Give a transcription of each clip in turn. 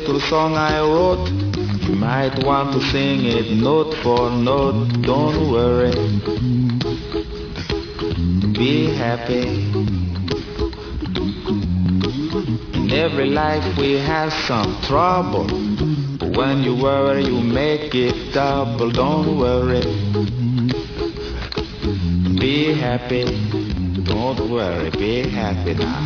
little song I wrote. You might want to sing it note for note. Don't worry, be happy. In every life we have some trouble, but when you worry you make it double. Don't worry, be happy. Don't worry, be happy now.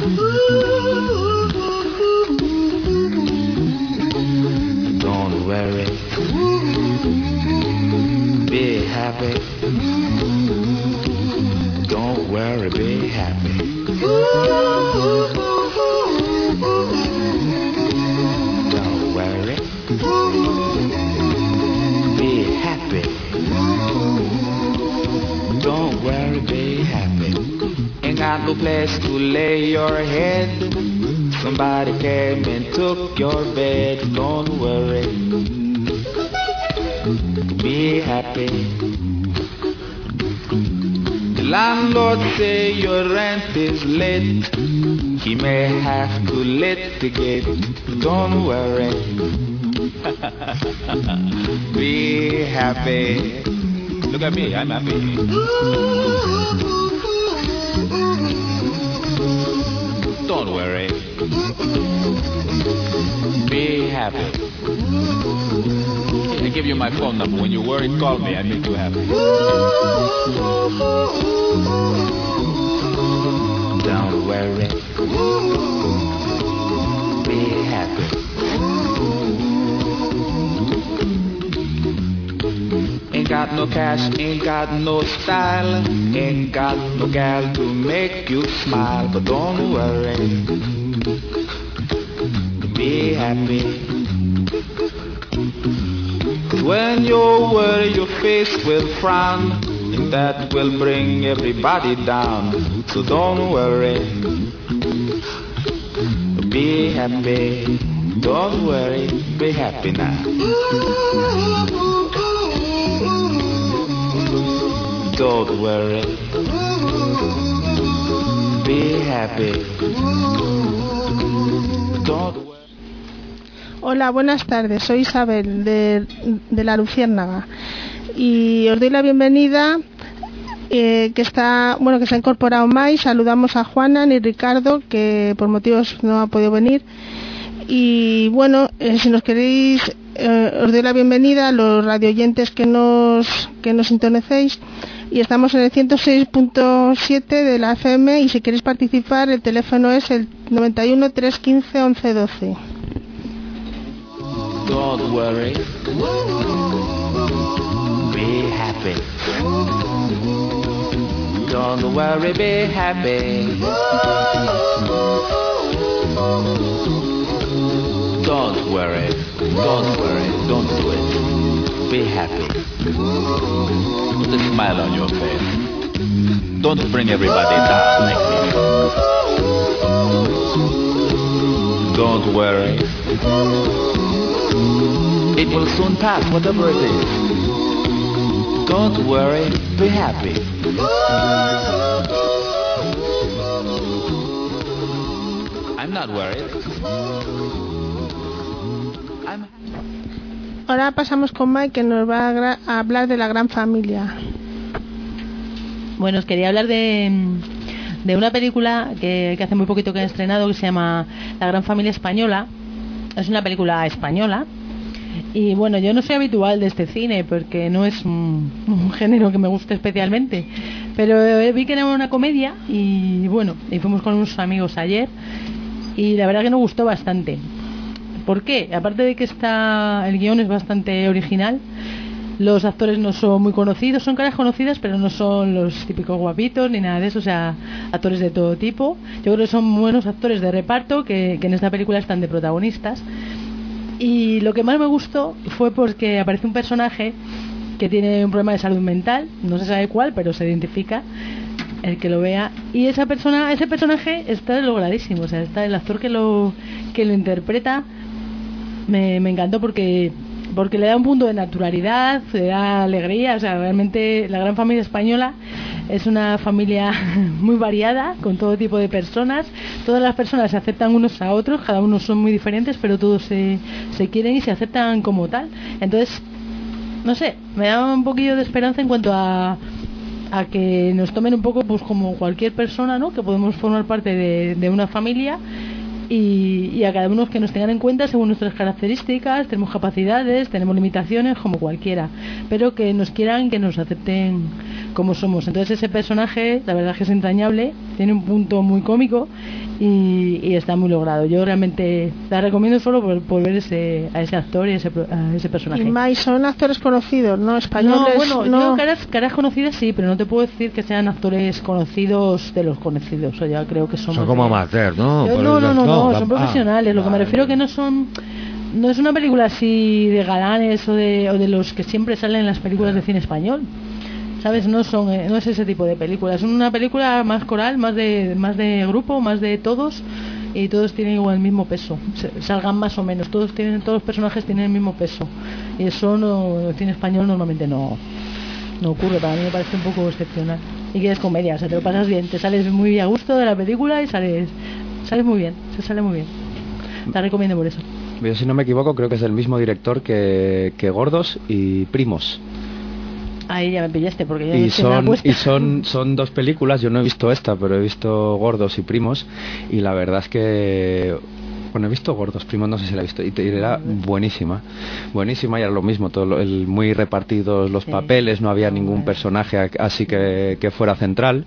Don't worry, be happy. Don't worry, be happy. Don't worry, be happy. Don't worry, be happy. Ain't got no place to lay your head. Somebody came and took your bed. Don't worry, be happy. The landlord say your rent is late. He may have to litigate. Don't worry, be happy. Look at me, I'm happy. Don't worry, be happy. I give you my phone number. When you're worried, call me. I make you happy. Don't worry, be happy. Ain't got no cash, ain't got no style, ain't got no gal to make you smile. But don't worry, be happy. 'Cause when you worry your face will frown, and that will bring everybody down. So don't worry, be happy. Don't worry, be happy now. Don't worry, be happy. Don't worry. Hola, buenas tardes. Soy Isabel de La Luciérnaga y os doy la bienvenida. Que se ha incorporado Mai. Saludamos a Juana y Ricardo, que por motivos no ha podido venir. Y bueno, si nos queréis, os doy la bienvenida a los radioyentes que nos sintonicéis. Y estamos en el 106.7 de la FM, y si queréis participar el teléfono es el 91 315 1112. Don't worry, be happy. Don't worry, be happy. Don't worry, don't do it. Be happy. Put a smile on your face. Don't bring everybody down like this. Don't worry. It will soon pass, whatever it is. Don't worry, be happy. I'm not worried. Ahora pasamos con Mike, que nos va a hablar de La Gran Familia. Bueno, os quería hablar de una película que hace muy poquito que he estrenado, que se llama La Gran Familia Española. Es una película española. Y bueno, yo no soy habitual de este cine porque no es un género que me guste especialmente, pero vi que era una comedia y bueno, y fuimos con unos amigos ayer y la verdad que nos gustó bastante. ¿Por qué? Aparte de que el guión es bastante original, los actores no son muy conocidos, son caras conocidas, pero no son los típicos guapitos ni nada de eso, o sea, actores de todo tipo. Yo creo que son buenos actores de reparto que en esta película están de protagonistas. Y lo que más me gustó fue porque aparece un personaje que tiene un problema de salud mental, no se sabe cuál, pero se identifica el que lo vea, y ese personaje está logradísimo, o sea, está el actor que lo interpreta me encantó porque le da un punto de naturalidad, le da alegría, o sea, realmente La Gran Familia Española Es una familia muy variada, con todo tipo de personas. Todas las personas se aceptan unos a otros, cada uno son muy diferentes, pero todos se quieren y se aceptan como tal. Entonces, no sé, me da un poquillo de esperanza en cuanto a que nos tomen un poco pues como cualquier persona, ¿no? Que podemos formar parte de una familia y a cada uno que nos tengan en cuenta según nuestras características. Tenemos capacidades, tenemos limitaciones como cualquiera, pero que nos quieran, que nos acepten como somos. Entonces ese personaje, la verdad es que es entrañable, tiene un punto muy cómico y está muy logrado. Yo realmente la recomiendo solo por ver a ese actor y a ese personaje. Y Mai, son actores conocidos, ¿no? Españoles. No, bueno, yo caras conocidas sí, pero no te puedo decir que sean actores conocidos de los conocidos. O ya creo que son como amateur, ¿no? No, son profesionales. Lo que me refiero que no es una película así de galanes o de los que siempre salen en las películas de cine español. ¿Sabes? No es ese tipo de película. Es una película más coral, más de grupo, más de todos, y todos tienen igual el mismo peso. Salgan más o menos, todos los personajes tienen el mismo peso. Y eso en el cine español normalmente no ocurre. Para mí me parece un poco excepcional. Y que es comedia, o sea, te lo pasas bien, te sales muy a gusto de la película y sales muy bien, se sale muy bien. Te la recomiendo por eso. Yo, si no me equivoco, creo que es el mismo director que Gordos y Primos. Ahí ya me pillaste porque yo son dos películas. Yo no he visto esta, pero he visto Gordos y Primos, y la verdad es que, bueno, he visto Gordos, Primos no sé si la he visto, y era buenísima, y era lo mismo, muy repartidos los papeles, no había ningún personaje así que fuera central.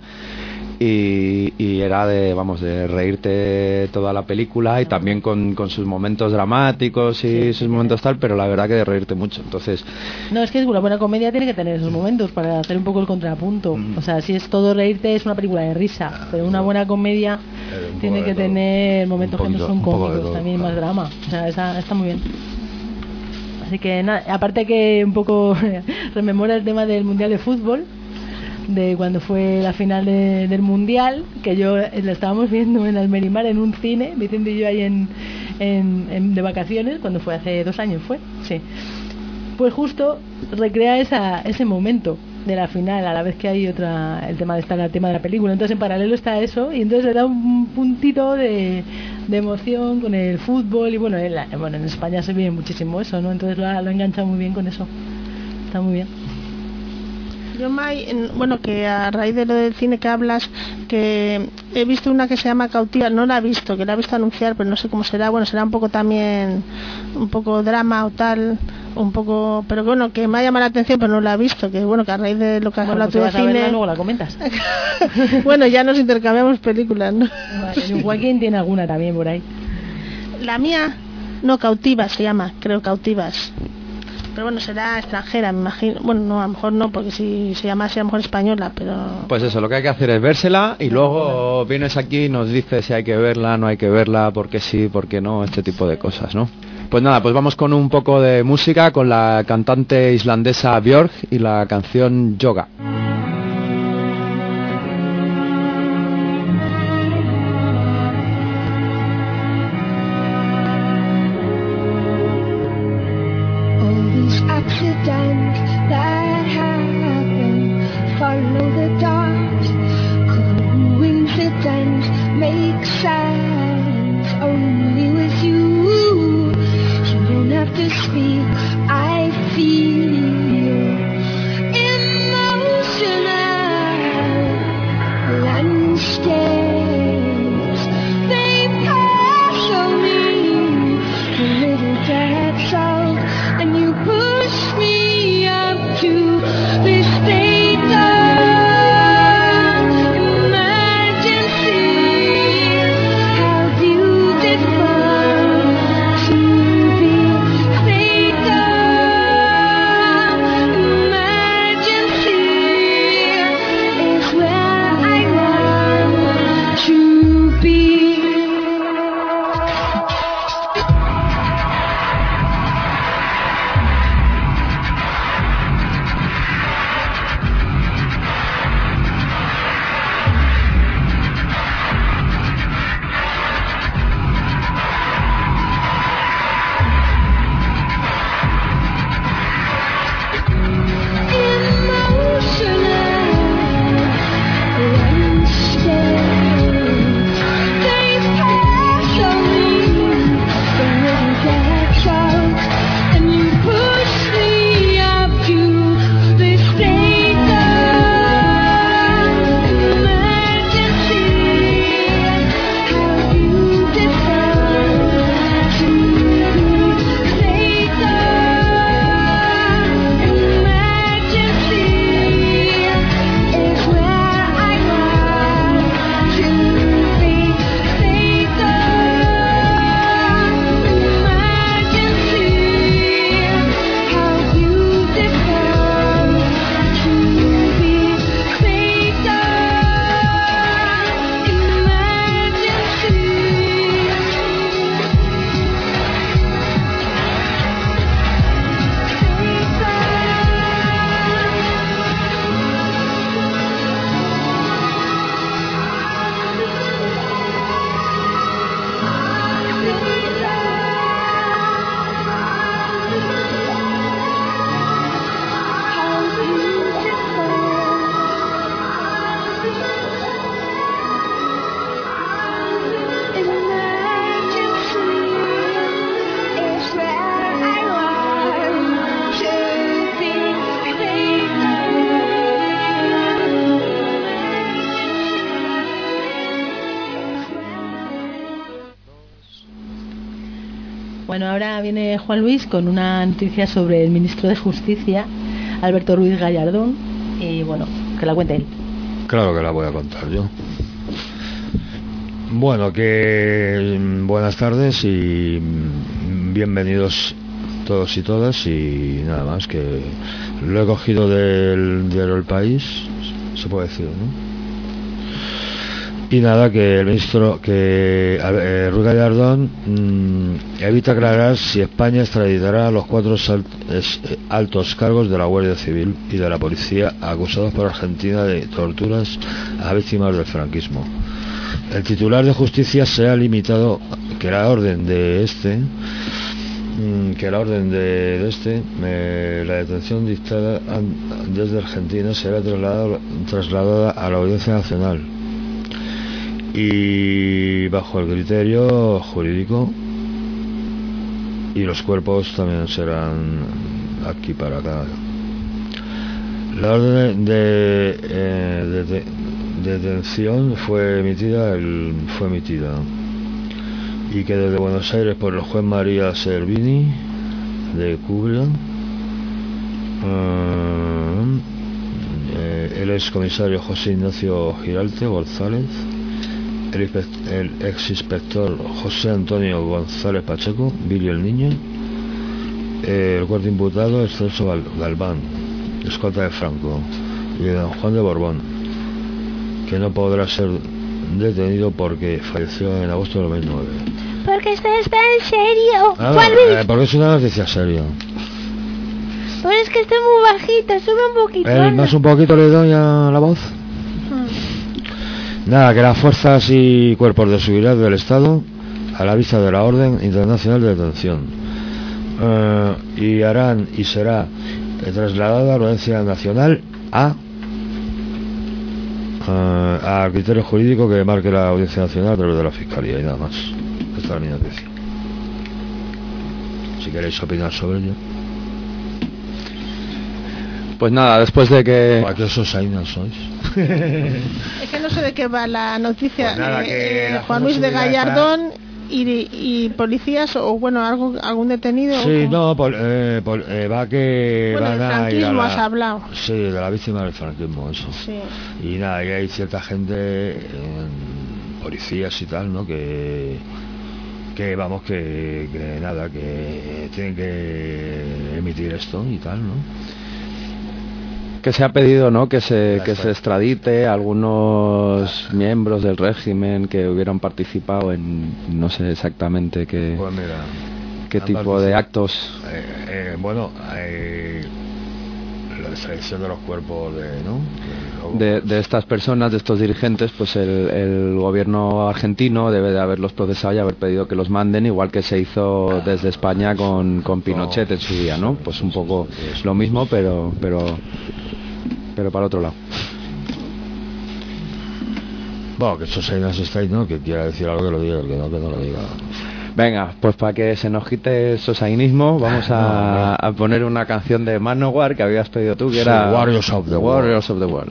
Y era de reírte toda la película, y también con sus momentos dramáticos y sus momentos tal, pero la verdad que de reírte mucho. Entonces, no, es que una buena comedia tiene que tener esos momentos para hacer un poco el contrapunto. O sea, si es todo reírte, es una película de risa, pero una buena comedia tiene que tener momentos que no son cómicos, también más drama. O sea, está muy bien. Así que nada, aparte que un poco rememora el tema del Mundial de Fútbol, de cuando fue la final del Mundial, que yo la estábamos viendo en Almerimar en un cine, Vicente y yo ahí de vacaciones, cuando fue hace 2 años, sí. Pues justo recrea ese momento de la final, a la vez que hay el tema de la película. Entonces en paralelo está eso, y entonces le da un puntito de emoción con el fútbol, y bueno, en España se vive muchísimo eso, ¿no? Entonces lo engancha muy bien con eso, está muy bien. Yo, Mai, que a raíz de lo del cine que hablas, que he visto una que se llama Cautiva, no la he visto, que la he visto anunciar, pero no sé cómo será. Bueno, será un poco también, un poco drama o tal, un poco, pero bueno, que me ha llamado la atención, pero no la he visto, que bueno, que a raíz de lo que has hablado tú de cine... Verla, luego la comentas. Bueno, ya nos intercambiamos películas, ¿no? Vale, Joaquín tiene alguna también por ahí. La mía, no, Cautivas se llama, creo, Cautivas. Pero bueno, será extranjera, me imagino. Bueno, no, a lo mejor no, porque si se llamase a lo mejor española, pero... Pues eso, lo que hay que hacer es vérsela, y luego vienes aquí y nos dices si hay que verla, no hay que verla, por qué sí, por qué no, este tipo de cosas, ¿no? Pues nada, pues vamos con un poco de música, con la cantante islandesa Björk y la canción Yoga. Accidents that happen, follow the dark. Coincidence makes sense only with you. You don't have to speak, I feel emotional landscapes. They pass on me, a little dead salt, and you push me up to this state of emergency. How beautiful to be state of Bueno, ahora viene Juan Luis con una noticia sobre el ministro de Justicia, Alberto Ruiz Gallardón, y bueno, que la cuente él. Claro que la voy a contar yo. Bueno, que buenas tardes y bienvenidos todos y todas, y nada más, que lo he cogido del diario El País, se puede decir, ¿no? Y nada, que el ministro, Ruiz Gallardón evita aclarar si España extraditará a los 4 altos cargos de la Guardia Civil y de la Policía acusados por Argentina de torturas a víctimas del franquismo. El titular de Justicia se ha limitado que la orden de la detención dictada desde Argentina será trasladada a la Audiencia Nacional, y bajo el criterio jurídico, y los cuerpos también serán aquí para acá. La orden de detención fue emitida y que desde Buenos Aires por el juez María Servini de Cubría, el excomisario José Ignacio Giralte González, el exinspector José Antonio González Pacheco, Billy el Niño, el cuarto imputado es Celso Galván, escolta de Franco, y don Juan de Borbón, que no podrá ser detenido porque falleció en agosto del 2009. Porque esto está en serio. Juan Luis. Porque es una noticia seria. Pero es que estoy muy bajito, sube un poquito. Más un poquito le doy a la voz. Nada, que las fuerzas y cuerpos de seguridad del Estado, a la vista de la Orden Internacional de Detención, y será trasladada a la Audiencia Nacional a criterio jurídico que marque la Audiencia Nacional a través de la Fiscalía, y nada más. Esta es mi noticia. Si queréis opinar sobre ello. Pues nada, después de que... ¿Para qué sosainas sois? Es que no sé de qué va la noticia. Pues nada, que Juan Luis de Gallardón y policías, o bueno, algún detenido. Sí, no, va que bueno, van a ir a franquismo has hablado. Sí, de la víctima del franquismo, eso. Sí. Y nada, y hay cierta gente, policías y tal, ¿no? Que vamos, que nada, que tienen que emitir esto y tal, ¿no? Que se ha pedido, ¿no?, que se extradite a algunos miembros del régimen que hubieran participado en, no sé exactamente qué, pues mira, qué tipo de actos. La extradición de los cuerpos de estas personas, de estos dirigentes, pues el gobierno argentino debe de haberlos procesado y haber pedido que los manden, igual que se hizo desde España con Pinochet en su día, ¿no? Pues un poco lo mismo, pero para otro lado. Bueno, que esos señores estáis, ¿no? Que quiera decir algo que lo diga, que no lo diga. Venga, pues para que se nos quite el sosainismo, vamos a poner una canción de Manowar que habías pedido tú, que era Warriors of the World.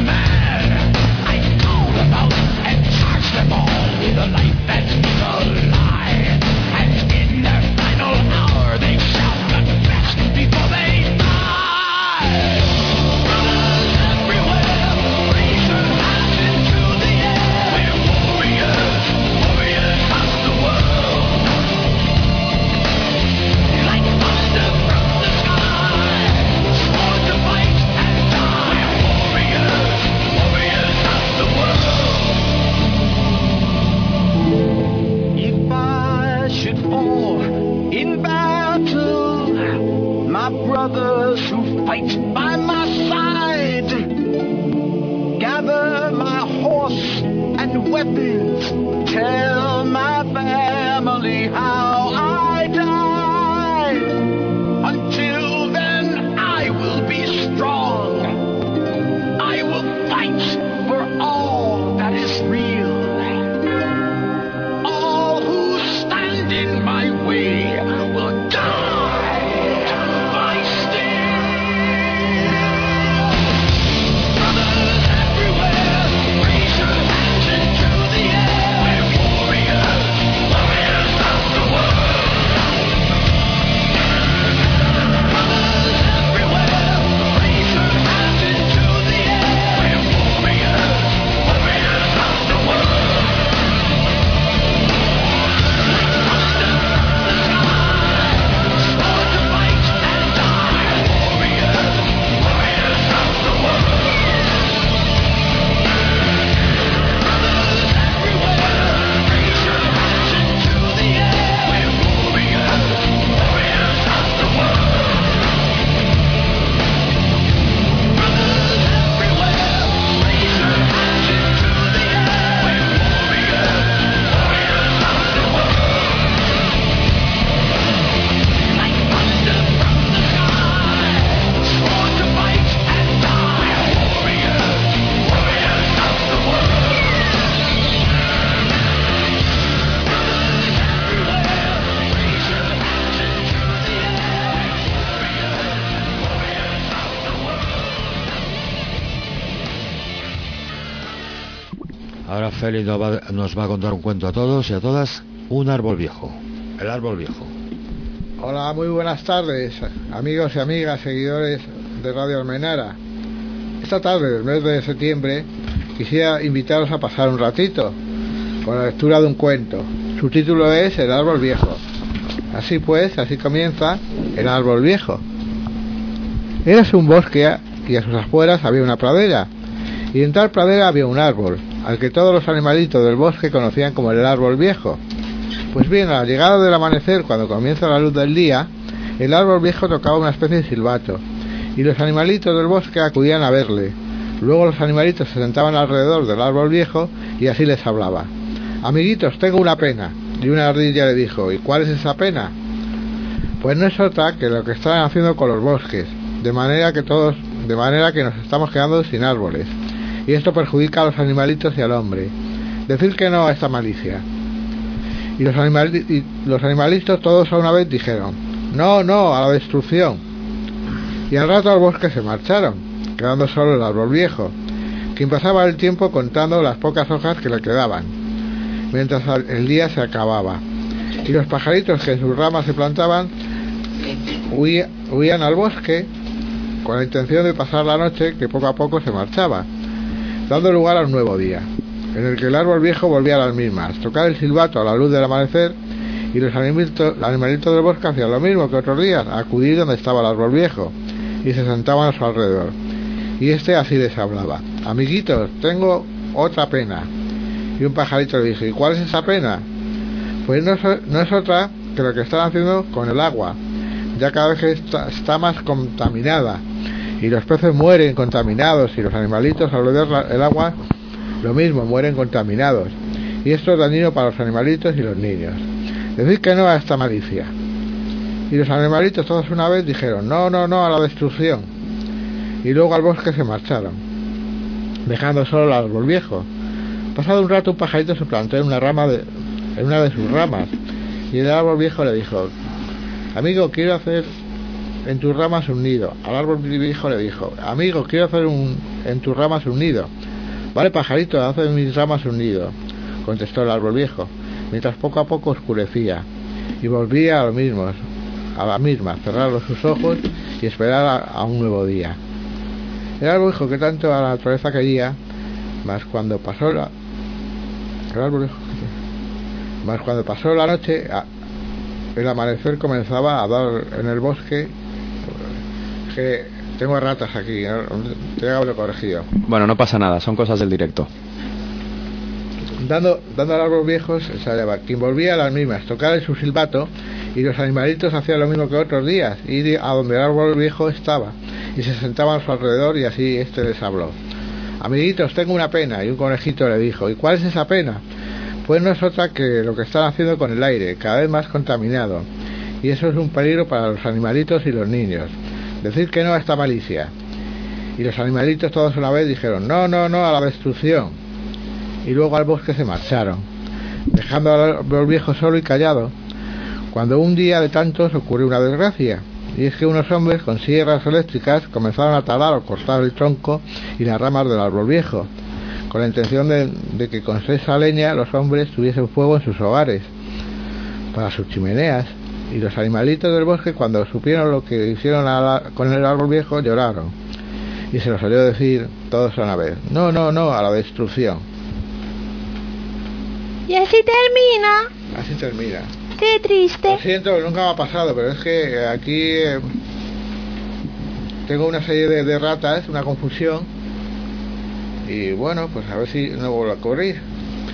Ahora Félix nos va a contar un cuento a todos y a todas. Un árbol viejo. El árbol viejo. Hola, muy buenas tardes, amigos y amigas, seguidores de Radio Almenara. Esta tarde del mes de septiembre quisiera invitaros a pasar un ratito con la lectura de un cuento. Su título es El árbol viejo. Así pues, así comienza El árbol viejo. Érase un bosque y a sus afueras había una pradera, y en tal pradera había un árbol, al que todos los animalitos del bosque conocían como el árbol viejo. Pues bien, a la llegada del amanecer, cuando comienza la luz del día, el árbol viejo tocaba una especie de silbato, y los animalitos del bosque acudían a verle. Luego los animalitos se sentaban alrededor del árbol viejo y así les hablaba. Amiguitos, tengo una pena. Y una ardilla le dijo, ¿y cuál es esa pena? Pues no es otra que lo que están haciendo con los bosques, de manera que nos estamos quedando sin árboles, y esto perjudica a los animalitos y al hombre. Decir que no a esta malicia. Y los animalitos todos a una vez dijeron, no, no, a la destrucción. Y al rato al bosque se marcharon, quedando solo el árbol viejo, quien pasaba el tiempo contando las pocas hojas que le quedaban, mientras el día se acababa. Y los pajaritos que en sus ramas se plantaban huían al bosque con la intención de pasar la noche, que poco a poco se marchaba, dando lugar a un nuevo día, en el que el árbol viejo volvía a las mismas, tocar el silbato a la luz del amanecer, y los animalitos del bosque hacían lo mismo que otros días, acudir donde estaba el árbol viejo, y se sentaban a su alrededor. Y este así les hablaba, amiguitos, tengo otra pena. Y un pajarito le dijo, ¿y cuál es esa pena? Pues no es otra que lo que están haciendo con el agua, ya cada vez que está más contaminada, y los peces mueren contaminados, y los animalitos alrededor del agua lo mismo, mueren contaminados, y esto es dañino para los animalitos y los niños. Decid que no a esta malicia. Y los animalitos todos una vez dijeron, no, no, no a la destrucción, y luego al bosque se marcharon, dejando solo el árbol viejo. Pasado un rato, un pajarito se plantó en una de sus ramas, y el árbol viejo le dijo, amigo, quiero hacer en tus ramas un nido. Al árbol viejo le dijo, amigo, quiero hacer un en tus ramas un nido. Vale, pajarito, haz en mis ramas un nido, contestó el árbol viejo, mientras poco a poco oscurecía, y volvía a lo mismo, a la misma, cerrar sus ojos y esperar a un nuevo día. El árbol dijo que tanto a la naturaleza quería, mas cuando pasó la noche, el amanecer comenzaba a dar en el bosque. Que tengo ratas aquí, ¿no? Te hago lo corregido. Bueno, no pasa nada, son cosas del directo. Dando al árbol viejo se hallaba quien volvía a las mismas, tocar su silbato, y los animalitos hacían lo mismo que otros días, ir a donde el árbol viejo estaba, y se sentaban a su alrededor, y así este les habló. Amiguitos, tengo una pena. Y un conejito le dijo, ¿y cuál es esa pena? Pues no es otra que lo que están haciendo con el aire, cada vez más contaminado, y eso es un peligro para los animalitos y los niños. Decir que no a esta malicia. Y los animalitos todos a la vez dijeron, no, no, no a la destrucción. Y luego al bosque se marcharon, dejando al árbol viejo solo y callado, cuando un día de tantos ocurrió una desgracia, y es que unos hombres con sierras eléctricas comenzaron a talar o cortar el tronco y las ramas del árbol viejo, con la intención de que con esa leña los hombres tuviesen fuego en sus hogares, para sus chimeneas. Y los animalitos del bosque, cuando supieron lo que hicieron con el árbol viejo, lloraron, y se los oyó decir todos a una vez, no, no, no a la destrucción. Y así termina. Así termina. Qué triste. Lo siento, nunca me ha pasado, pero es que aquí tengo una serie de ratas, una confusión, y bueno, pues a ver si no vuelvo a ocurrir.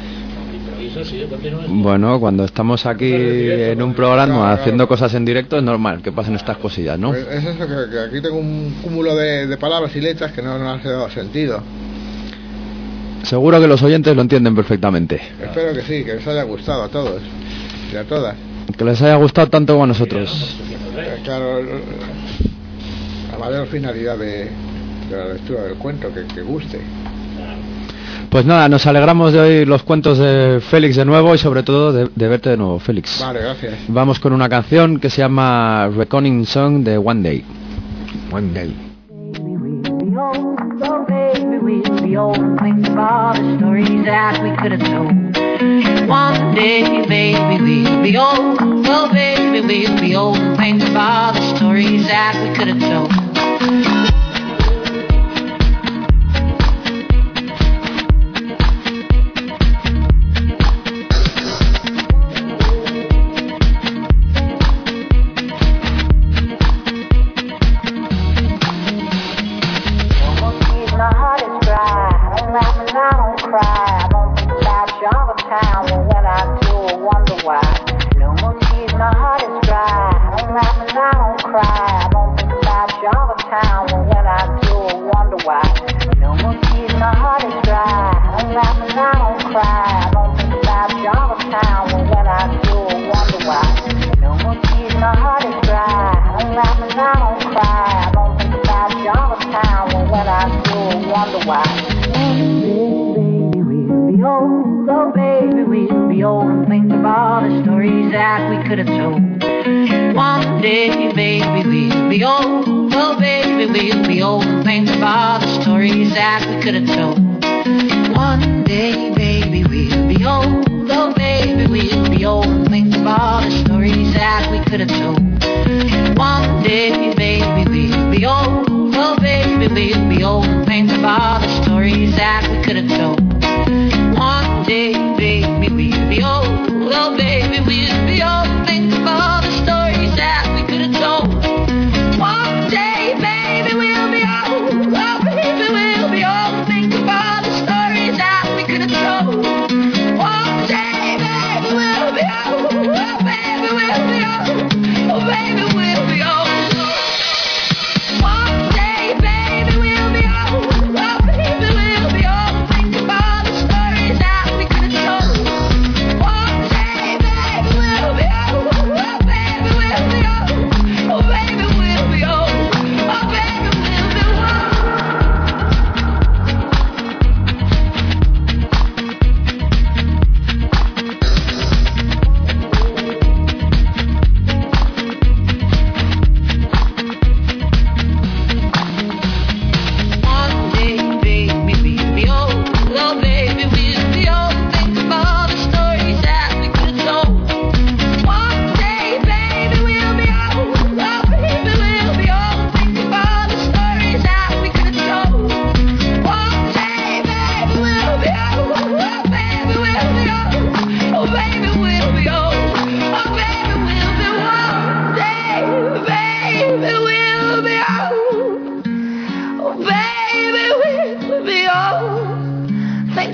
Bueno, cuando estamos aquí en un programa haciendo cosas en directo es normal que pasen estas cosillas, ¿no? Pues es eso, que aquí tengo un cúmulo de palabras y letras que no han dado sentido. Seguro que los oyentes lo entienden perfectamente. Espero que sí, que les haya gustado a todos y a todas. Que les haya gustado tanto como a nosotros. Claro, la mayor finalidad de la lectura del cuento, que guste. Pues nada, nos alegramos de oír los cuentos de Félix de nuevo y sobre todo de verte de nuevo, Félix. Vale, gracias. Vamos con una canción que se llama Reckoning Song de One Day. One Day. One day, baby, we'll be old. Oh, baby, we'll be old and think of all the stories that we could have told. One day, baby, we'll be old. Oh, baby, we'll be old. Think about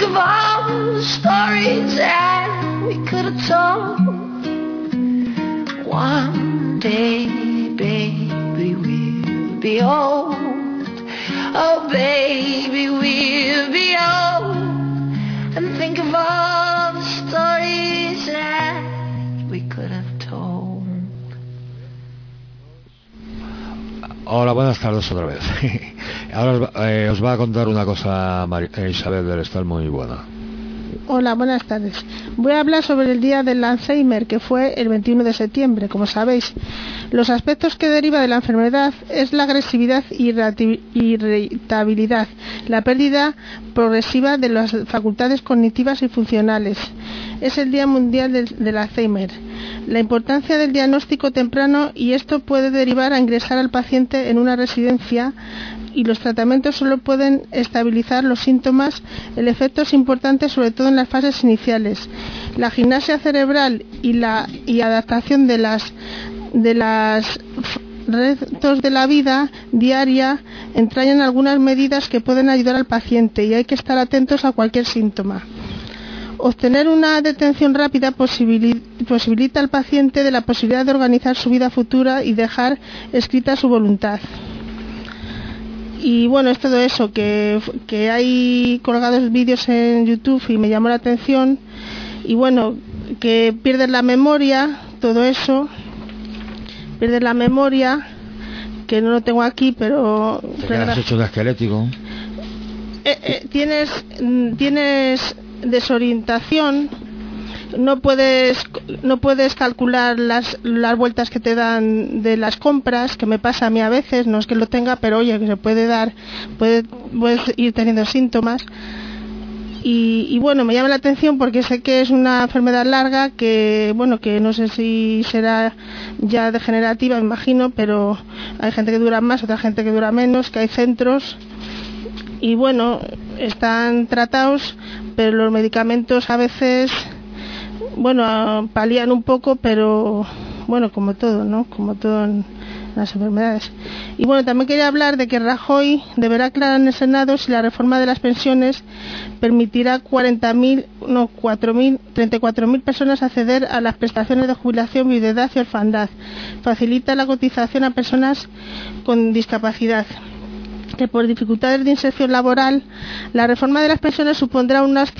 think of all the stories that we could have told. One day, baby, we'll be old. Oh, baby, we'll be old. And think of all the stories that we could have told. Hola, buenas tardes otra vez. Ahora os va a contar una cosa Isabel del Estal muy buena. Hola, buenas tardes. Voy a hablar sobre el día del Alzheimer, que fue el 21 de septiembre. Como sabéis, los aspectos que deriva de la enfermedad es la agresividad y irritabilidad, la pérdida progresiva de las facultades cognitivas y funcionales. Es el Día Mundial del Alzheimer. La importancia del diagnóstico temprano, y esto puede derivar a ingresar al paciente en una residencia, y los tratamientos solo pueden estabilizar los síntomas. El efecto es importante sobre todo en las fases iniciales. La gimnasia cerebral y adaptación de las retos de la vida diaria entrañan algunas medidas que pueden ayudar al paciente, y hay que estar atentos a cualquier síntoma. Obtener una detención rápida posibilita al paciente de la posibilidad de organizar su vida futura y dejar escrita su voluntad. Y bueno, es todo eso, que hay colgados vídeos en YouTube y me llamó la atención. Y bueno, que pierdes la memoria, todo eso, pierdes la memoria, que no lo tengo aquí, pero... Te quedas hecho un esquelético. Tienes desorientación, no puedes calcular las vueltas que te dan de las compras, que me pasa a mí a veces, no es que lo tenga, pero oye, que se puede dar, puedes ir teniendo síntomas. Y bueno, me llama la atención porque sé que es una enfermedad larga, que bueno, que no sé si será ya degenerativa, me imagino, pero hay gente que dura más, otra gente que dura menos, que hay centros. Y bueno, están tratados, pero los medicamentos a veces, bueno, palían un poco, pero bueno, como todo, ¿no? Como todo en las enfermedades. Y bueno, también quería hablar de que Rajoy deberá aclarar en el Senado si la reforma de las pensiones permitirá 34.000 personas acceder a las prestaciones de jubilación, viudedad y orfandad. Facilita la cotización a personas con discapacidad. Que por dificultades de inserción laboral, la reforma de las pensiones supondrá unas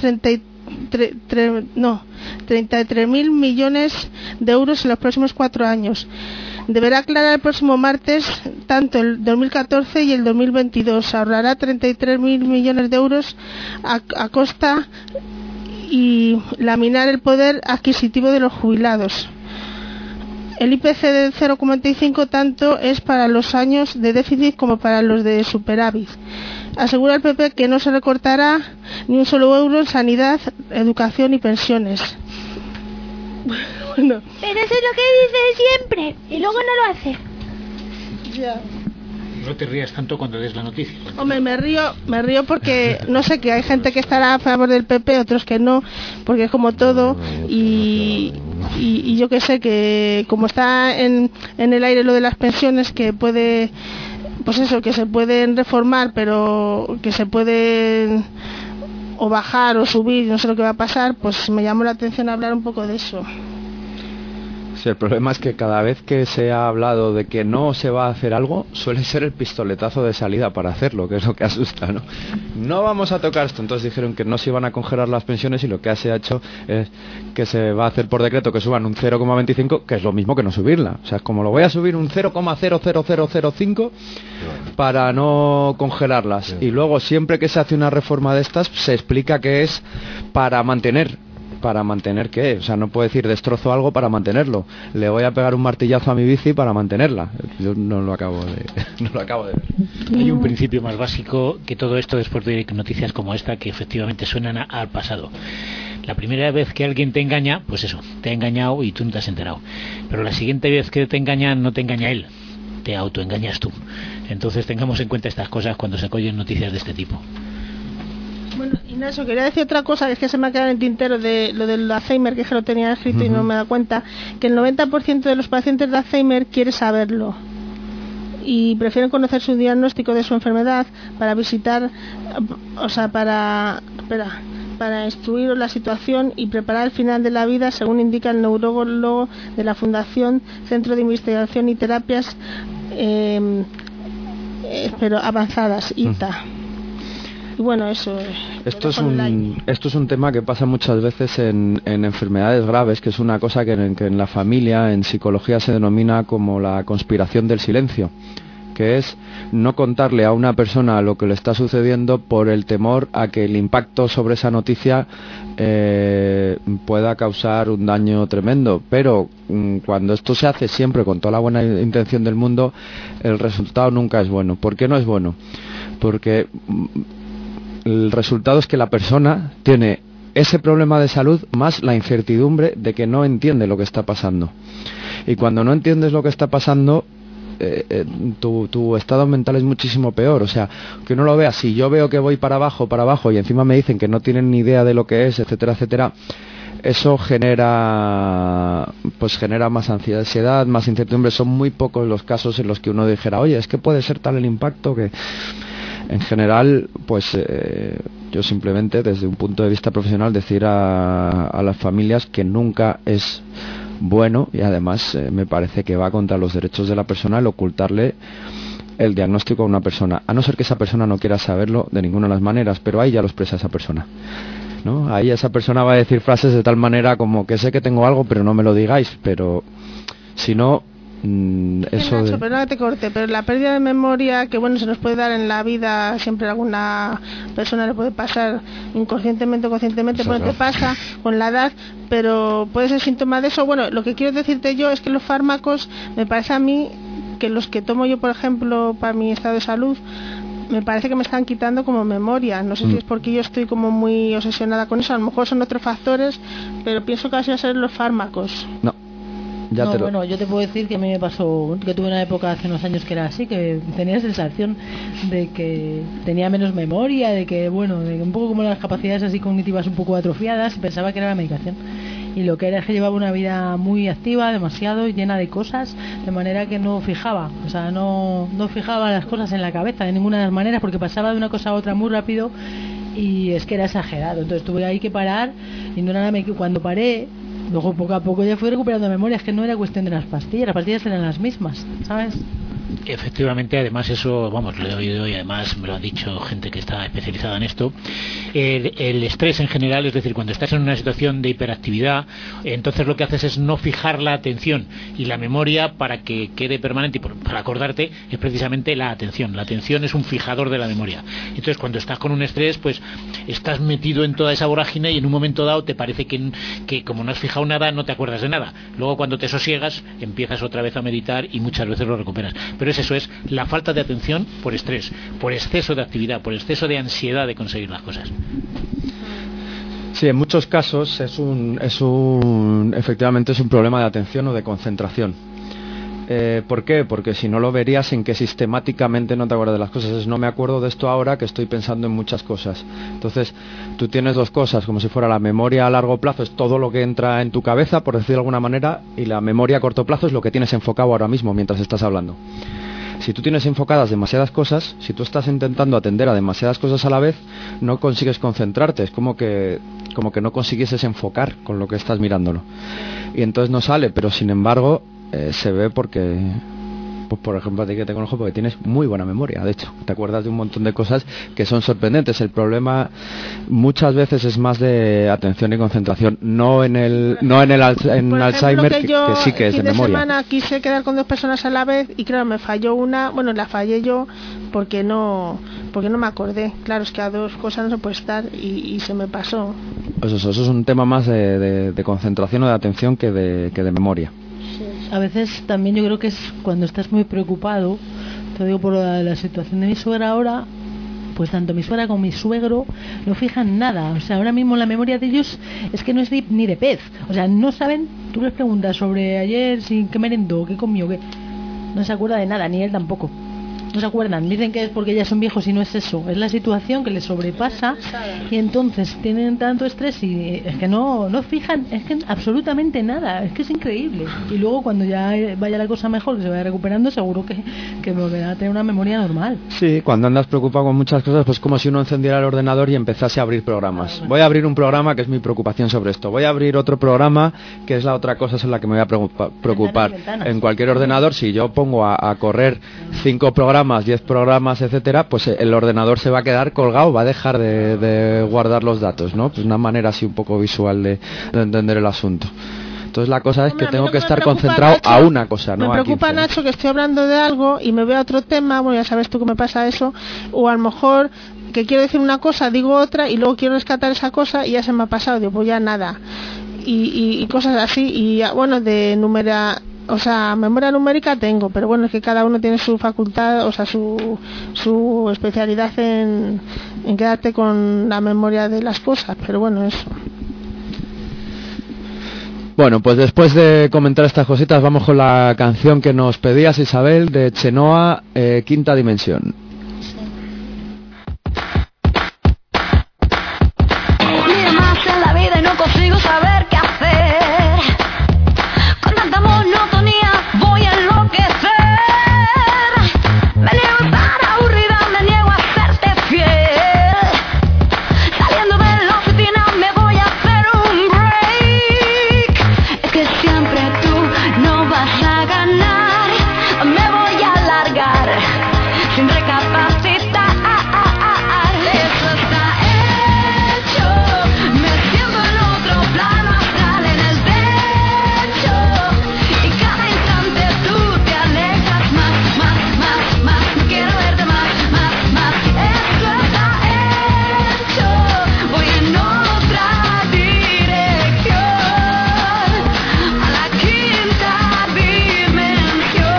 33.000 millones de euros en los próximos 4 años. Deberá aclarar el próximo martes tanto el 2014 y el 2022. Ahorrará 33.000 millones de euros a costa y laminar el poder adquisitivo de los jubilados. El IPC de 0,95 tanto es para los años de déficit como para los de superávit. Asegura el PP que no se recortará ni un solo euro en sanidad, educación y pensiones. Bueno. Pero eso es lo que dice siempre y luego no lo hace. Ya. No te rías tanto cuando des la noticia. Hombre, me río porque no sé, que hay gente que estará a favor del PP, otros que no, porque es como todo, y yo que sé, que como está en el aire lo de las pensiones, que puede, pues eso, que se pueden reformar, pero que se pueden o bajar o subir, no sé lo que va a pasar, pues me llamó la atención hablar un poco de eso. Sí, el problema es que cada vez que se ha hablado de que no se va a hacer algo, suele ser el pistoletazo de salida para hacerlo, que es lo que asusta, ¿no? No vamos a tocar esto. Entonces dijeron que no se iban a congelar las pensiones, y lo que se ha hecho es que se va a hacer por decreto que suban un 0,25, que es lo mismo que no subirla. O sea, es como lo voy a subir un 0,00005 para no congelarlas. Y luego, siempre que se hace una reforma de estas, se explica que es para mantener qué, o sea, no puedo decir destrozo algo para mantenerlo, le voy a pegar un martillazo a mi bici para mantenerla. Yo no lo acabo de ver. Hay un principio más básico que todo esto, después de noticias como esta, que efectivamente suenan al pasado. La primera vez que alguien te engaña, pues eso, te ha engañado y tú no te has enterado. Pero la siguiente vez que te engañan, no te engaña él, te autoengañas tú. Entonces tengamos en cuenta estas cosas cuando se oyen noticias de este tipo. Bueno, Ignacio, quería decir otra cosa, que es que se me ha quedado en el tintero de lo del Alzheimer, que lo tenía escrito y no me da cuenta, que el 90% de los pacientes de Alzheimer quiere saberlo y prefieren conocer su diagnóstico de su enfermedad para visitar, o sea, para para instruir la situación y preparar el final de la vida, según indica el neurólogo de la Fundación Centro de Investigación y Terapias pero avanzadas, ITA. Y bueno, eso esto es un tema que pasa muchas veces en enfermedades graves, que es una cosa que en la familia, en psicología, se denomina como la conspiración del silencio, que es no contarle a una persona lo que le está sucediendo por el temor a que el impacto sobre esa noticia pueda causar un daño tremendo. Pero cuando esto se hace siempre con toda la buena intención del mundo, el resultado nunca es bueno. ¿Por qué no es bueno? Porque el resultado es que la persona tiene ese problema de salud más la incertidumbre de que no entiende lo que está pasando. Y cuando no entiendes lo que está pasando, tu estado mental es muchísimo peor. O sea, que uno lo vea, si yo veo que voy para abajo y encima me dicen que no tienen ni idea de lo que es, etcétera, etcétera, eso genera más ansiedad, más incertidumbre. Son muy pocos los casos en los que uno dijera, oye, es que puede ser tal el impacto que... En general, pues yo simplemente desde un punto de vista profesional decir a las familias que nunca es bueno, y además me parece que va contra los derechos de la persona el ocultarle el diagnóstico a una persona, a no ser que esa persona no quiera saberlo de ninguna de las maneras, pero ahí ya lo expresa esa persona, ¿no? Ahí esa persona va a decir frases de tal manera como que sé que tengo algo pero no me lo digáis, pero si no... Nacho, perdona que te corte, pero la pérdida de memoria, que bueno, se nos puede dar en la vida, siempre a alguna persona le puede pasar inconscientemente o conscientemente, bueno, te pasa con la edad, pero puede ser síntoma de eso. Bueno, lo que quiero decirte yo es que los fármacos, me parece a mí que los que tomo yo, por ejemplo, para mi estado de salud, me parece que me están quitando como memoria. No sé si es porque yo estoy como muy obsesionada con eso, a lo mejor son otros factores, pero pienso que así va a ser los fármacos. Bueno, yo te puedo decir que a mí me pasó, que tuve una época hace unos años que era así, que tenía la sensación de que tenía menos memoria, de que, bueno, de que un poco como las capacidades así cognitivas un poco atrofiadas, y pensaba que era la medicación. Y lo que era es que llevaba una vida muy activa, demasiado llena de cosas, de manera que no fijaba, o sea, no fijaba las cosas en la cabeza de ninguna de las maneras, porque pasaba de una cosa a otra muy rápido y es que era exagerado. Entonces tuve ahí que parar y no era nada, cuando paré, luego poco a poco ya fui recuperando memoria. Es que no era cuestión de las pastillas eran las mismas, ¿sabes? Efectivamente, además eso, vamos, lo he oído y además me lo ha dicho gente que está especializada en esto. El estrés en general, es decir, cuando estás en una situación de hiperactividad, entonces lo que haces es no fijar la atención, y la memoria, para que quede permanente y para acordarte, es precisamente la atención. La atención es un fijador de la memoria. Entonces cuando estás con un estrés, pues estás metido en toda esa vorágine y en un momento dado te parece que como no has fijado nada, no te acuerdas de nada. Luego cuando te sosiegas, empiezas otra vez a meditar y muchas veces lo recuperas. Pero eso es la falta de atención por estrés, por exceso de actividad, por exceso de ansiedad de conseguir las cosas. Sí, en muchos casos efectivamente es un problema de atención o de concentración. ¿Por qué? Porque si no lo verías en que sistemáticamente no te acuerdas de las cosas. No me acuerdo de esto ahora, que estoy pensando en muchas cosas. Entonces, tú tienes dos cosas, como si fuera la memoria a largo plazo, es todo lo que entra en tu cabeza, por decirlo de alguna manera, y la memoria a corto plazo es lo que tienes enfocado ahora mismo mientras estás hablando. Si tú tienes enfocadas demasiadas cosas, si tú estás intentando atender a demasiadas cosas a la vez, no consigues concentrarte, es como que no consiguieses enfocar con lo que estás mirándolo. Y entonces no sale, pero sin embargo se ve porque, pues por ejemplo, a ti que te conozco, porque tienes muy buena memoria, de hecho, te acuerdas de un montón de cosas que son sorprendentes. El problema muchas veces es más de atención y concentración, no en Alzheimer, que sí que es de memoria. Esta semana quise quedar con dos personas a la vez y claro, me falló una, bueno, la fallé yo porque no me acordé. Claro, es que a dos cosas no se puede estar y se me pasó. Pues eso es un tema más de concentración o de atención que de memoria. A veces también yo creo que es cuando estás muy preocupado, te digo por la situación de mi suegra ahora, pues tanto mi suegra como mi suegro no fijan nada. O sea, ahora mismo la memoria de ellos es que no es ni de pez. O sea, no saben, tú les preguntas sobre ayer, qué merendó, qué comió, no se acuerda de nada, ni él tampoco. no se acuerdan, dicen que es porque ya son viejos y no es eso, es la situación que les sobrepasa y entonces tienen tanto estrés y es que no fijan, es que absolutamente nada, es que es increíble. Y luego cuando ya vaya la cosa mejor, que se vaya recuperando, seguro que volverá a tener una memoria normal. Sí, cuando andas preocupado con muchas cosas, pues como si uno encendiera el ordenador y empezase a abrir programas. Voy a abrir un programa que es mi preocupación sobre esto, voy a abrir otro programa que es la otra cosa sobre la que me voy a preocupar. En cualquier ordenador, si yo pongo a correr 5 programas, 10 programas, etcétera, pues el ordenador se va a quedar colgado, va a dejar de guardar los datos, ¿no? Pues una manera así un poco visual de entender el asunto. Entonces la cosa es que tengo que estar concentrado, Nacho, a una cosa, ¿no? Me preocupa, Nacho, que estoy hablando de algo y me veo a otro tema, bueno, ya sabes tú que me pasa eso, o a lo mejor que quiero decir una cosa, digo otra y luego quiero rescatar esa cosa y ya se me ha pasado, digo, pues ya nada. Y cosas así, y bueno, de memoria numérica tengo, pero bueno, es que cada uno tiene su facultad, o sea, su especialidad en quedarte con la memoria de las cosas, pero bueno, eso. Bueno, pues después de comentar estas cositas, vamos con la canción que nos pedías, Isabel, de Chenoa, Quinta Dimensión. Un día más en la vida y no consigo saber qué hacer. Con tanta monotonía voy a enloquecer. Me niego a estar aburrida, me niego a serte fiel. Saliendo de la oficina me voy a hacer un break. Es que siempre tú no vas a ganar. Me voy a largar sin recapacitar. Eso está hecho. Me siento en otro plano astral, en el techo. Y cada instante tú te alejas más, más, más, más. No quiero verte más, más, más. Eso está hecho. Voy en otra dirección, a la quinta dimensión.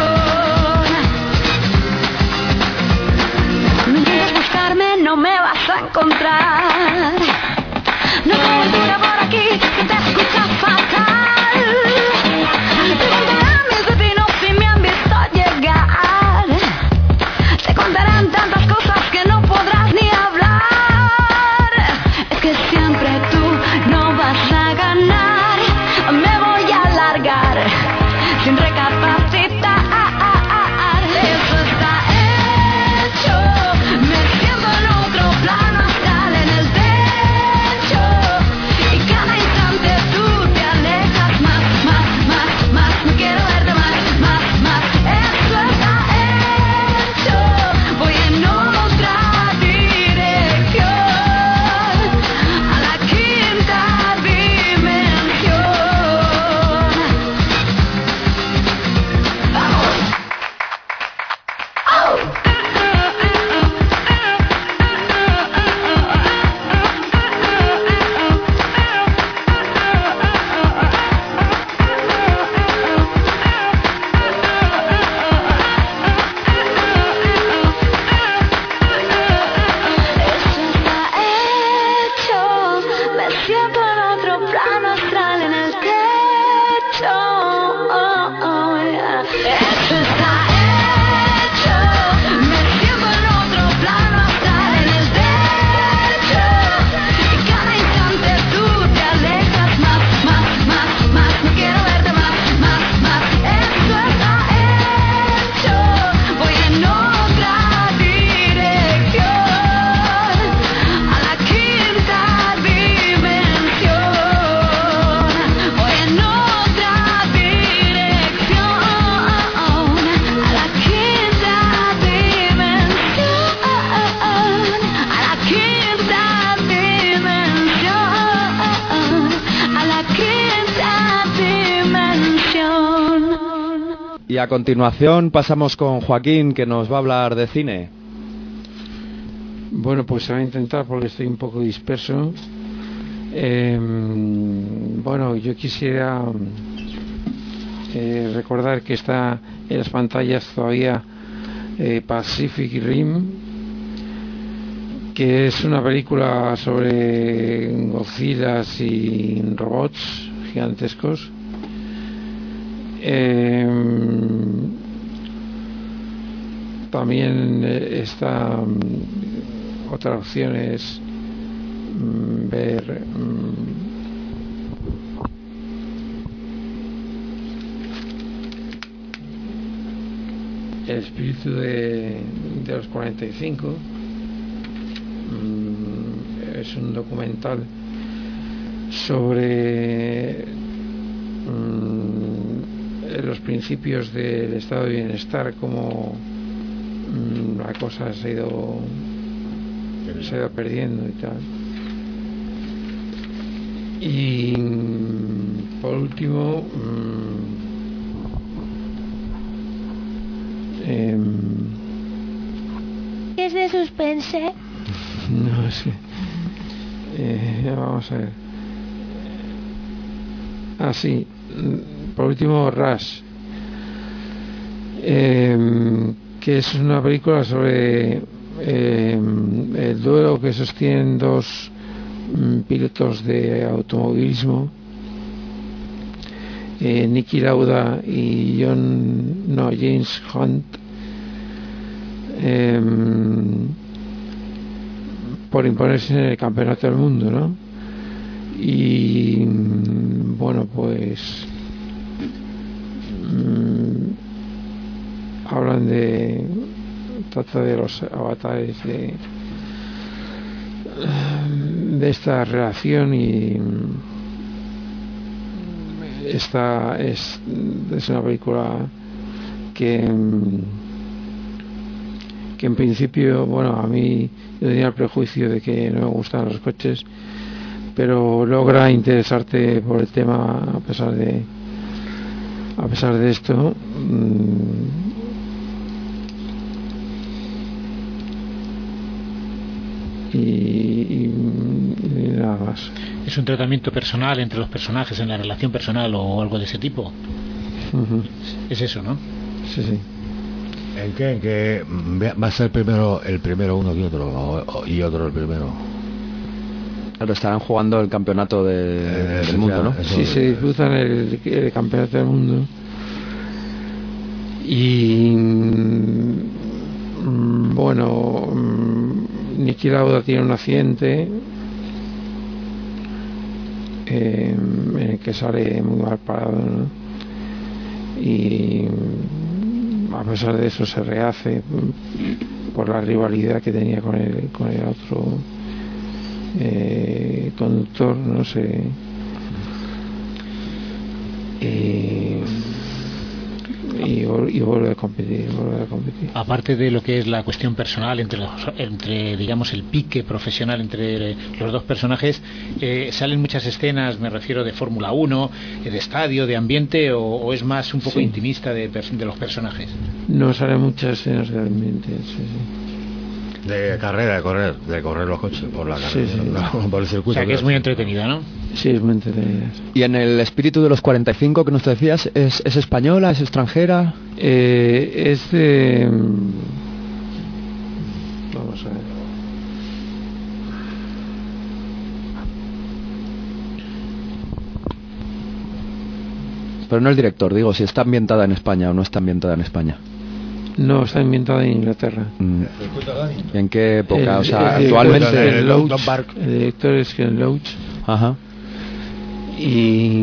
No intentes buscarme, no me vas a encontrar. No tengo altura por aquí, que te escuchas fatal. Pregúntale a mis vecinos si me han visto llegar. Te contarán tantas cosas que no podrás ni hablar. Es que siempre tú no vas a ganar. Me voy a largar sin recapacitar. Eso está hecho. Me siento en otro plano astral, en el techo. Y cada instante tú te alejas más, más, más, más. No quiero verte más, más, más. Eso está hecho. Voy en otra dirección, a la quinta dimensión. Vamos. Eso está hecho. Me siento en otro plano astral, en el techo. Eso está hecho. Me siento en otro plano astral, en el techo. Y cada instante tú te alejas más, más, más, más. No quiero verte más, más, más. Eso está hecho. Voy en otra dirección, a la quinta dimensión. Voy en otra dirección, a la quinta dimensión, a la quinta dimensión, a la quinta dimensión. Y a continuación pasamos con Joaquín, que nos va a hablar de cine. Bueno, pues se va a intentar porque estoy un poco disperso. Bueno, yo quisiera recordar que está en las pantallas todavía Pacific Rim, que es una película sobre Godzillas y robots gigantescos. también está otra opción es ver El espíritu de los 45. Es un documental sobre los principios del estado de bienestar, cómo la cosa se ha ido perdiendo y tal. Y por último, ¿qué es de suspense? No sé. Vamos a ver. Sí. Por último, Rush, que es una película sobre el duelo que sostienen dos pilotos de automovilismo, Niki Lauda y James Hunt, por imponerse en el campeonato del mundo, ¿no? Y bueno, pues hablan trata de los avatares de esta relación, y esta es una película que en principio, bueno, a mí yo tenía el prejuicio de que no me gustan los coches, pero logra interesarte por el tema a pesar de esto. Y nada más. ¿Es un tratamiento personal entre los personajes, en la relación personal o algo de ese tipo? Es eso, ¿no? Sí, sí. ¿En qué va a ser primero uno que otro, y otro el primero? Claro, estarán jugando el campeonato del mundo, ¿no? Sí, se disputan el campeonato del mundo. Y bueno, Niki Lauda tiene un accidente en el que sale muy mal parado, ¿no? Y a pesar de eso se rehace por la rivalidad que tenía con el otro conductor, no sé. Y vuelve a competir. Aparte de lo que es la cuestión personal entre digamos el pique profesional entre los dos personajes, salen muchas escenas, me refiero, de Fórmula 1, de estadio, de ambiente, o es más un poco intimista de los personajes. No, salen muchas escenas de ambiente, sí. De carrera, de correr los coches por la carrera, no, por el circuito. O sea, que es muy entretenida, ¿no? Sí, es muy entretenida. Y en el espíritu de los 45 que nos decías, ¿es española, es extranjera? Es de... Vamos a ver. Pero no el director, digo, si está ambientada en España o no está ambientada en España. No, está ambientada en Inglaterra. ¿En qué época? O sea, actualmente el director es Ken Loach. Ajá. Y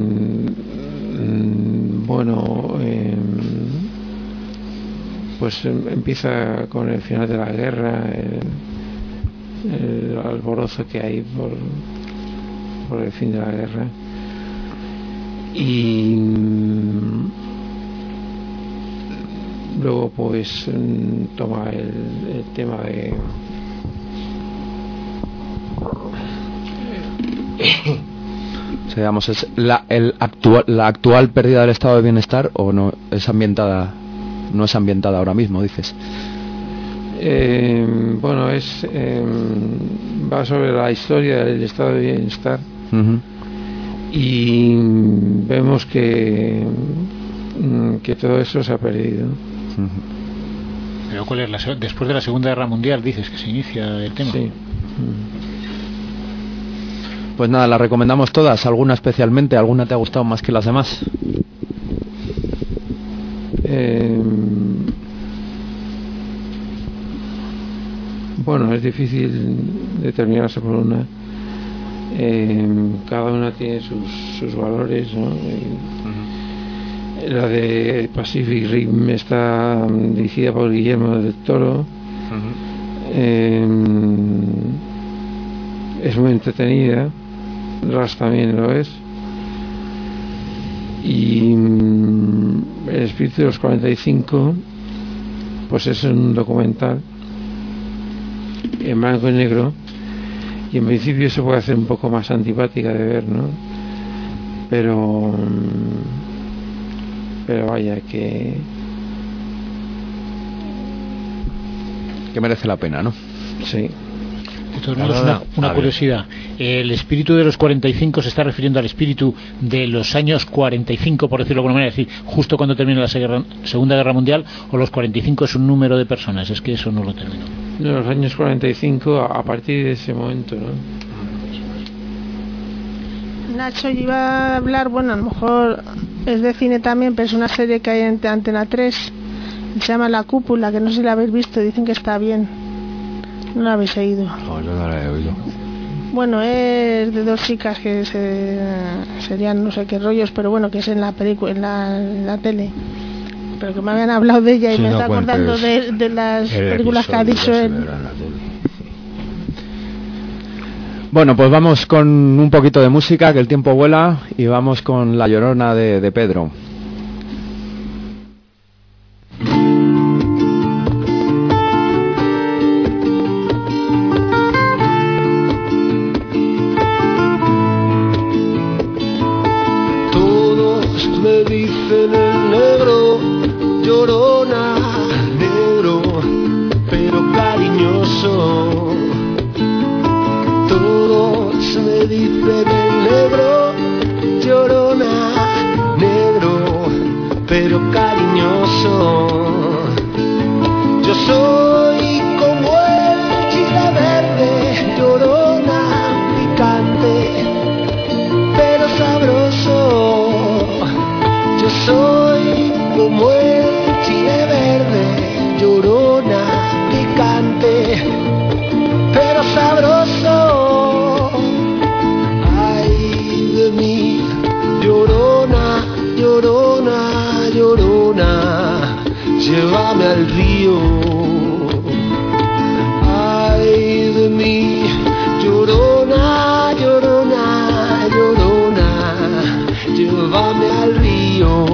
bueno, pues empieza con el final de la guerra, el alborozo que hay por el fin de la guerra, y luego pues toma el tema de o sea, digamos, ¿es la actual pérdida del estado de bienestar o no es ambientada? No es ambientada ahora mismo, dices. Bueno, va sobre la historia del estado de bienestar. Y vemos que todo eso se ha perdido. Pero ¿cuál es después de la Segunda Guerra Mundial dices que se inicia el tema? Sí. Pues nada, las recomendamos todas. ¿Alguna especialmente? ¿Alguna te ha gustado más que las demás? Bueno, es difícil determinarse por una. Cada una tiene sus valores, ¿no? La de Pacific Rim está dirigida por Guillermo del Toro. Es muy entretenida. Rush también lo es. Y El espíritu de los 45 pues es un documental en blanco y negro, y en principio se puede hacer un poco más antipática de ver, ¿no? Pero vaya que merece la pena, ¿no? Sí. De todos modos, una curiosidad. El espíritu de los 45 se está refiriendo al espíritu de los años 45, por decirlo de alguna manera, es decir, justo cuando termina la Segunda Guerra Mundial, o los 45 es un número de personas. Es que eso no lo termino. No, los años 45 a partir de ese momento, ¿no? Nacho, yo iba a hablar, bueno, a lo mejor es de cine también, pero es una serie que hay en Antena 3, se llama La Cúpula, que no sé si la habéis visto, dicen que está bien. ¿No la habéis oído? No, yo no la he oído. Bueno, es de dos chicas que serían no sé qué rollos, pero bueno, que es en la película, en la tele. Pero que me habían hablado de ella y me está acordando de las películas que ha dicho él. Bueno, pues vamos con un poquito de música, que el tiempo vuela, y vamos con La Llorona de Pedro. Llévame al río, ay de mí, llorona, llorona, llorona, llévame al río,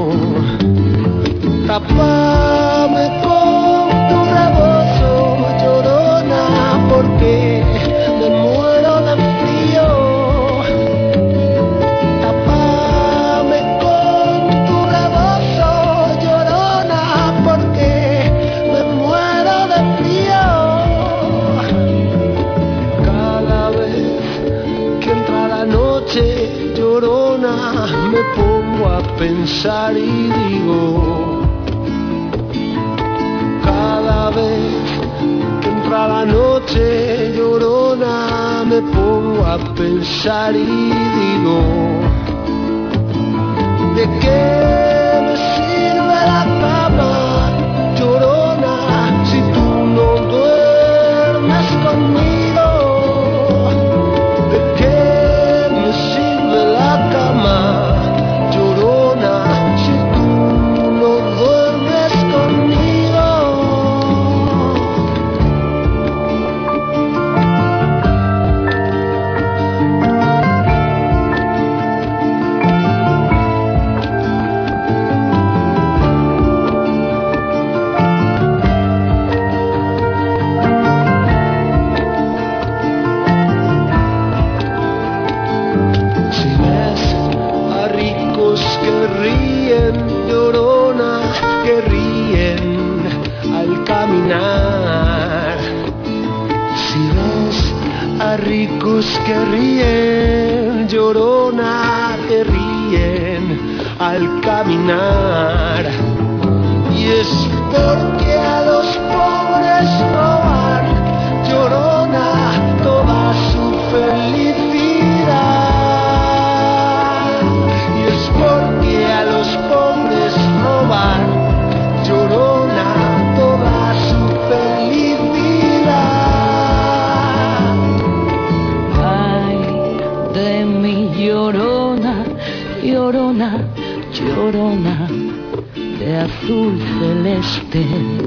tápame con tu rebozo, llorona, porque me muero de frío. Llorona, me pongo a pensar y digo, cada vez que entra la noche, llorona, me pongo a pensar y digo, ¿de qué me sirve la cama, llorona, si tú no duermes conmigo? Que ríen, llorona, que ríen al caminar, y es porque a los pobres roban, llorona, toda su felicidad, y es porque a los pobres roban, llorona, toda su felicidad. llorona, llorona, llorona de azul celeste.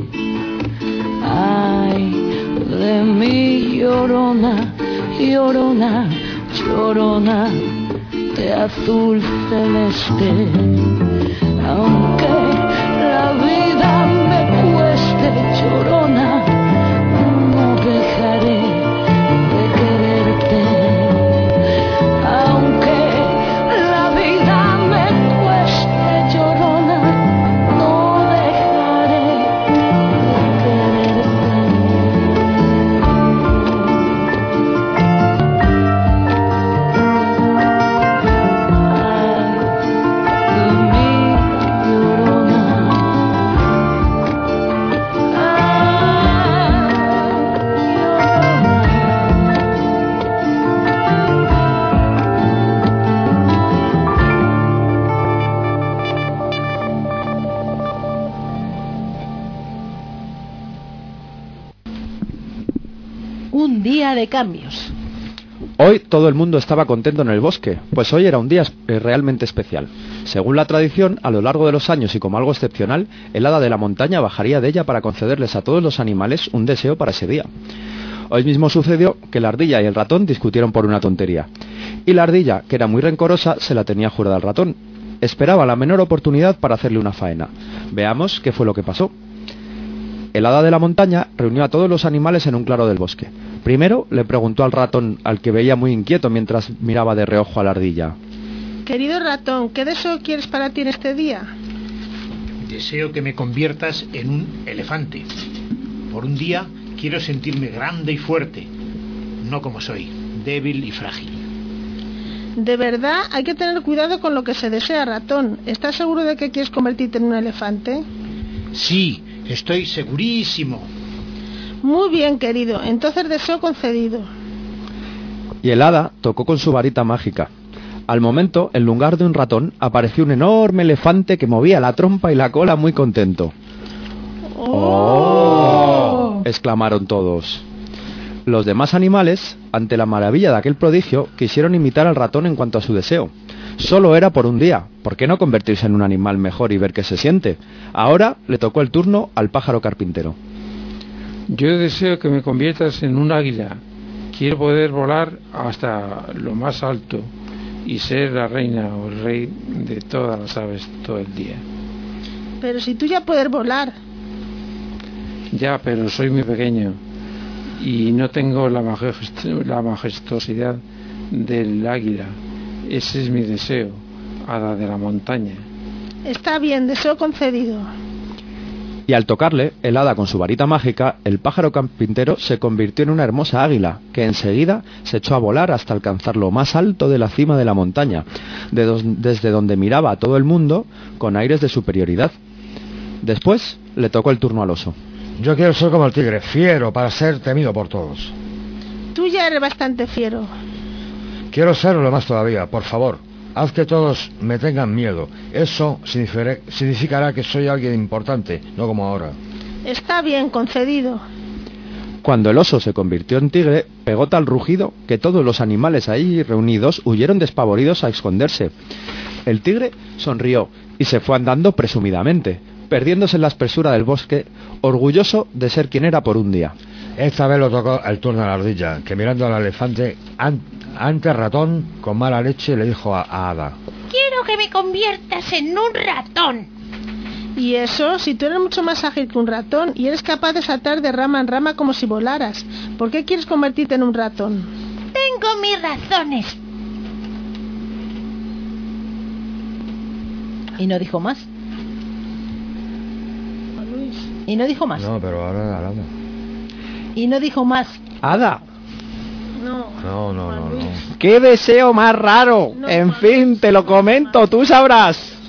Ay, de mi llorona, llorona, llorona de azul celeste. Aunque la vida me cueste, llorona, no dejaré de quererte. Aunque la vida me cueste, llorona, no dejaré de quererte. Un día de cambios. Hoy todo el mundo estaba contento en el bosque, pues hoy era un día realmente especial. Según la tradición, a lo largo de los años y como algo excepcional, el hada de la montaña bajaría de ella para concederles a todos los animales un deseo para ese día. Hoy mismo sucedió que la ardilla y el ratón discutieron por una tontería. Y la ardilla, que era muy rencorosa, se la tenía jurada al ratón. Esperaba la menor oportunidad para hacerle una faena. Veamos qué fue lo que pasó. El hada de la montaña reunió a todos los animales en un claro del bosque. Primero le preguntó al ratón, al que veía muy inquieto mientras miraba de reojo a la ardilla. Querido ratón, ¿qué deseo quieres para ti en este día? Deseo que me conviertas en un elefante. Por un día quiero sentirme grande y fuerte, no como soy, débil y frágil. De verdad, hay que tener cuidado con lo que se desea, ratón. ¿Estás seguro de que quieres convertirte en un elefante? Sí, estoy segurísimo. Muy bien, querido. Entonces deseo concedido. Y el hada tocó con su varita mágica. Al momento, en lugar de un ratón, apareció un enorme elefante que movía la trompa y la cola muy contento. ¡Oh! Exclamaron todos. Los demás animales, ante la maravilla de aquel prodigio, quisieron imitar al ratón en cuanto a su deseo. Solo era por un día. ¿Por qué no convertirse en un animal mejor y ver qué se siente? Ahora le tocó el turno al pájaro carpintero. Yo deseo que me conviertas en un águila. Quiero poder volar hasta lo más alto y ser la reina o el rey de todas las aves todo el día. Pero si tú ya puedes volar. Ya, pero soy muy pequeño y no tengo la majestuosidad del águila. Ese es mi deseo, hada de la montaña. Está bien, deseo concedido. Y al tocarle, el hada con su varita mágica, el pájaro carpintero se convirtió en una hermosa águila, que enseguida se echó a volar hasta alcanzar lo más alto de la cima de la montaña, desde donde miraba a todo el mundo con aires de superioridad. Después le tocó el turno al oso. Yo quiero ser como el tigre, fiero para ser temido por todos. Tú ya eres bastante fiero. Quiero serlo más todavía, por favor. Haz que todos me tengan miedo. Eso significará que soy alguien importante, no como ahora. Está bien, concedido. Cuando el oso se convirtió en tigre, pegó tal rugido que todos los animales ahí reunidos huyeron despavoridos a esconderse. El tigre sonrió y se fue andando presumidamente, perdiéndose en la espesura del bosque, orgulloso de ser quien era por un día. Esta vez lo tocó el turno a la ardilla, que mirando al elefante, antes ratón, con mala leche, le dijo a Hada: Quiero que me conviertas en un ratón. ¿Y eso? Si tú eres mucho más ágil que un ratón y eres capaz de saltar de rama en rama como si volaras, ¿por qué quieres convertirte en un ratón? Tengo mis razones. Y no dijo más. Y no dijo más. No, pero ahora Hada. Y no dijo más. ¡Hada! No. ¡Qué deseo más raro! En fin, te lo comento, tú sabrás.